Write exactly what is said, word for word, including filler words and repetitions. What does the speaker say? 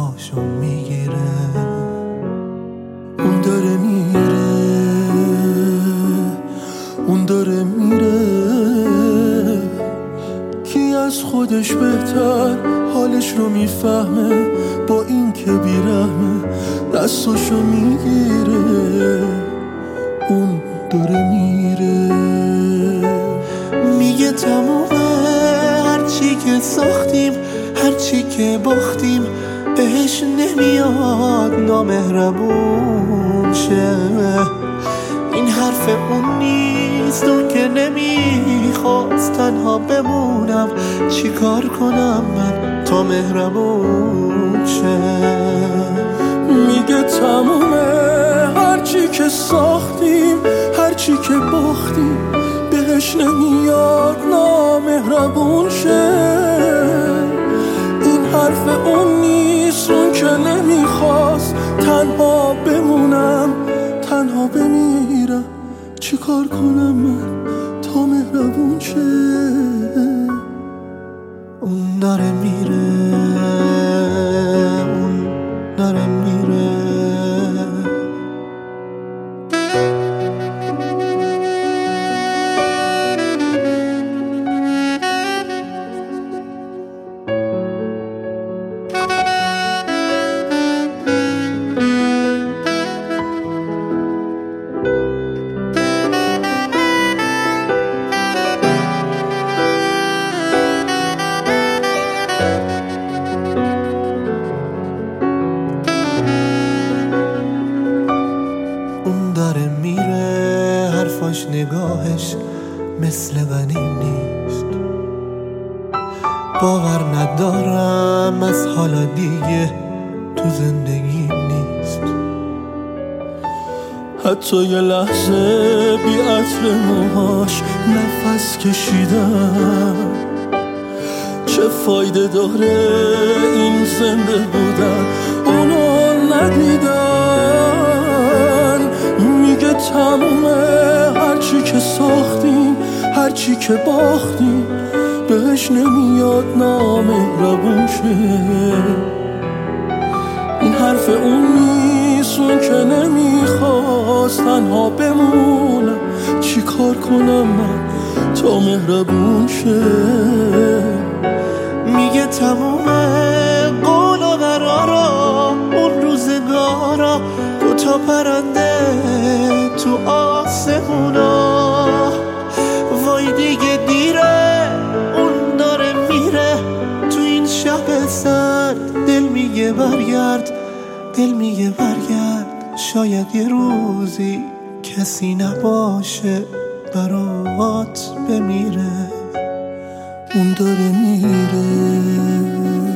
نفساشو میگیره. اون داره میره، اون داره میره. کی از خودش بهتر حالش رو میفهمه، با این که بیرحمه دستاشو میگیره. اون داره میره. میگه تمومه هرچی که ساختیم، هرچی که باختیم بهش نمیاد نامهربون شه. این حرف اون نیست، اون که نمیخواست تنها بمونم. چی کار کنم من تا مهربون شه؟ میگه تمومه هرچی که ساختیم، هرچی که باختیم بهش نمیاد نامهربون شه. این حرف اون نیست، اون که نمیخواست تنها بمونم. تنها بمیرم چی کار کنم من تا مهربون شه؟ اون داره میره، اون داره میره. اون داره میره، حرفاش نگاهش مثل غنیم نیست. باور ندارم از حالا دیگه تو زندگیم نیست. حتی یه لحظه بی عطر موهاش نفس کشیدم. چه فایده داره این زنده بودن، اونو ندیدن. میگه تمومه هرچی که ساختیم، هرچی که باختیم بهش نمیاد نامهربون شه. این حرف اون نیست، اون که نمیخواست تنها بمونم. چی کار کنم من تا مهربون شه؟ میگه تمومه قول و قرارا، اون روزگارا، دوتا پرنده تو آسمونا. وای دیگه دیره، اون داره میره تو این شب سرد. دل میگه برگرد، دل میگه برگرد. شاید یه روزی کسی نباشه برات بمیره. اون داره میره.